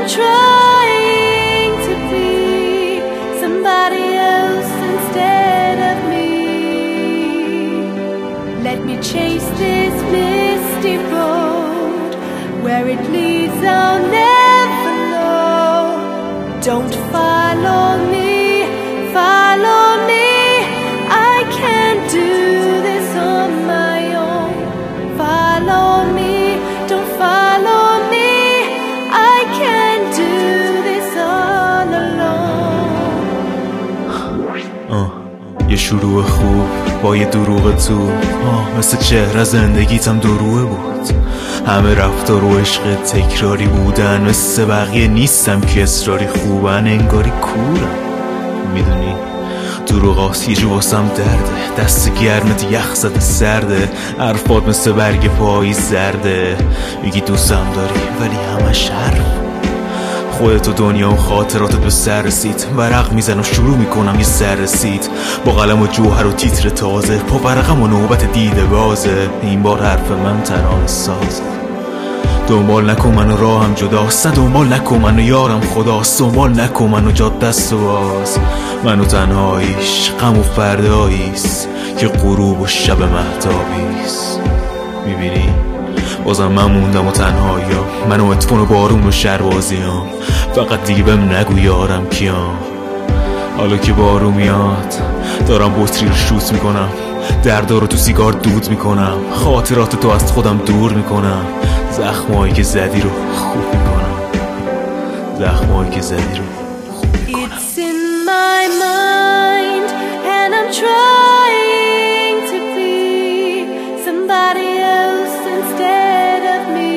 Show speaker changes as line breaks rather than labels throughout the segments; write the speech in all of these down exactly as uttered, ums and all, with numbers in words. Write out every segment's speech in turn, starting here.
trying to be somebody else instead of me. Let me chase this misty road. Where it leads I'll never know. Don't follow me, follow me. I can't do this on my own. Follow me, don't follow me. I can't do this all alone.
آه. یه شروع خوب با یه دروغ تو آه. مثل چهره زندگیتم دروغ بود. همه رفتار و عشق تکراری بودن. مثل بقیه نیستم که اصراری خوبن. انگاری کورم میدونی دروغاست یه جو واسم درده. دست گرمت یخ زده سرده. حرفات مثل برگ پایی زرده. میگی دوستم داری ولی همش حرف. خودت و دنیا و خاطراتت به سر رسید. ورق میزنم شروع میکنم یه سر رسید. با قلم و جوهر و تیتر تازه. پا ورقم و نوبت دیده بازه. این بار حرف من ترانه سازه. دنبال نکن منو راهم جداست. نه دنبال نکن منو یارم خداست. دنبال نکن منو جاد دست و باز. منو تنهاییش غم و فرداییست که غروب و شب مهتابیست. میبینی بازم من موندم و تنهاییم. من و اتفون و بارون و شربازیم. فقط دیگه بهم نگو یارم کیام. حالا که بارون میاد دارم بطری رو شوت میکنم. دردا رو تو سیگار دود میکنم. خاطرات تو از خودم دور میکنم. زخمایی که زدی رو خوب میکنم. زخمایی که زدی رو خوب میکنم.
It's in my mind and I'm trying to be somebody else instead of me.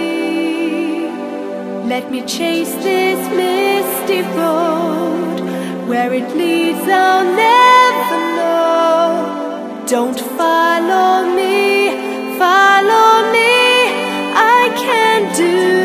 Let me chase this misty road. Where it leads I'll never know. Don't follow me, follow me. I can't do